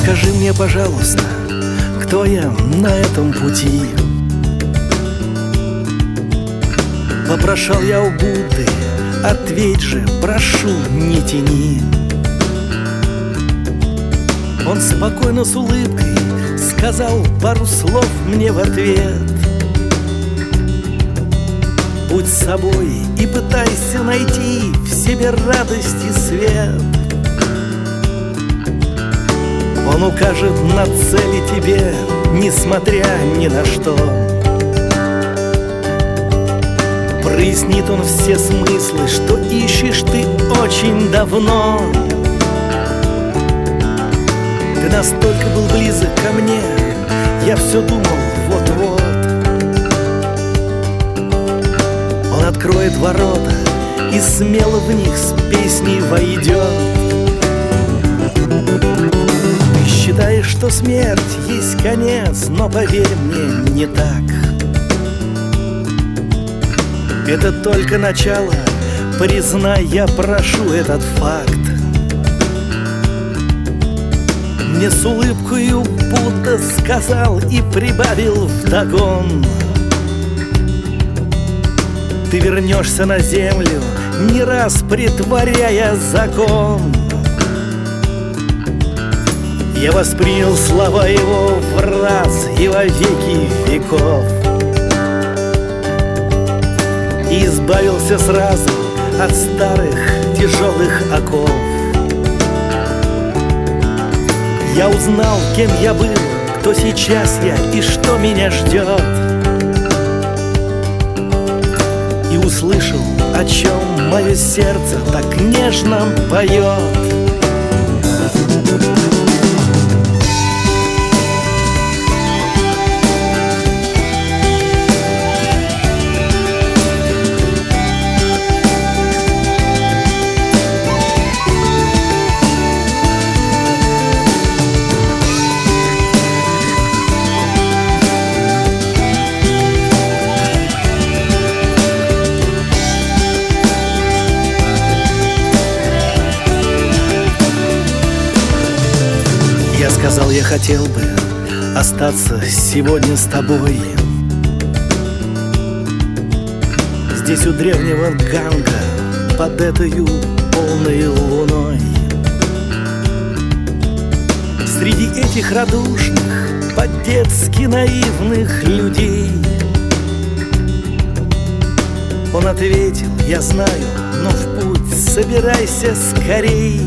Скажи мне, пожалуйста, кто я на этом пути? Попрошал я у Будды, ответь же, прошу, не тяни. Он спокойно с улыбкой сказал пару слов мне в ответ: будь собой и пытайся найти в себе радость и свет. Он укажет на цели тебе, несмотря ни на что. Прояснит он все смыслы, что ищешь ты очень давно. Ты настолько был близок ко мне, я все думал вот-вот. Он откроет ворота и смело в них с песней войдет. Ты считаешь, что смерть есть конец, но поверь мне, не так. Это только начало, признай, я прошу этот факт. Мне с улыбкою Будда сказал и прибавил вдогон: ты вернешься на землю, не раз претворяя закон. Я воспринял слова его в раз и во веки веков, и избавился сразу от старых тяжелых оков. Я узнал, кем я был, кто сейчас я и что меня ждет, и услышал, о чем мое сердце так нежно поет. Я сказал, я хотел бы остаться сегодня с тобой здесь у древнего Ганга под этою полной луной. Среди этих радушных, по-детски наивных людей. Он ответил, я знаю, но в путь собирайся скорей.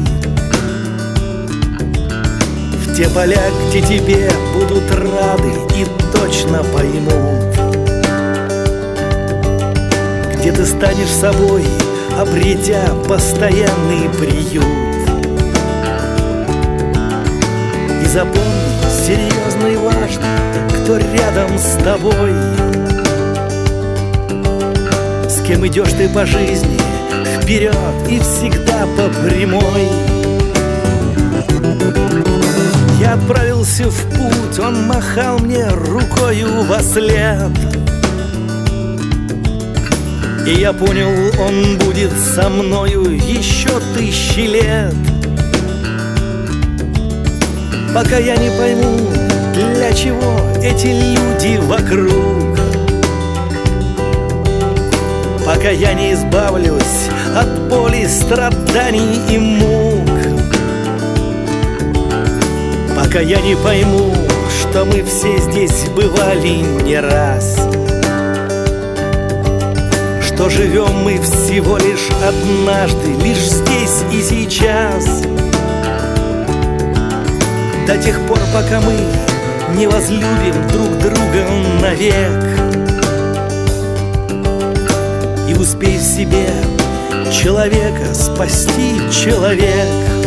Те поля, где тебе будут рады и точно поймут, где ты станешь собой, обретя постоянный приют. И запомни, серьезно и важно, кто рядом с тобой, с кем идешь ты по жизни, вперед и всегда по прямой. Я отправился в путь, он махал мне рукою вослед, и я понял, он будет со мною еще 1000 лет. Пока я не пойму, для чего эти люди вокруг, пока я не избавлюсь от боли, страданий и мук, пока я не пойму, что мы все здесь бывали не раз, что живем мы всего лишь однажды, лишь здесь и сейчас. До тех пор, пока мы не возлюбим друг друга навек, и успей в себе человека спасти человек.